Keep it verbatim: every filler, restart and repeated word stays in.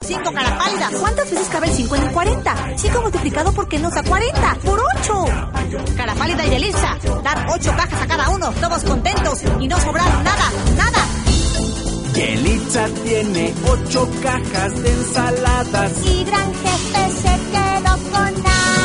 cinco cara pálida. ¿Cuántas veces cabe el cinco en el cuarenta? cinco multiplicado por qué nos da cuarenta. ¡Por ocho! Cara pálida y Elisa, dar ocho cajas a cada uno, todos contentos y no sobraron nada, nada. Yelitza tiene ocho cajas de ensaladas. Y Gran Jefe se quedó con nada.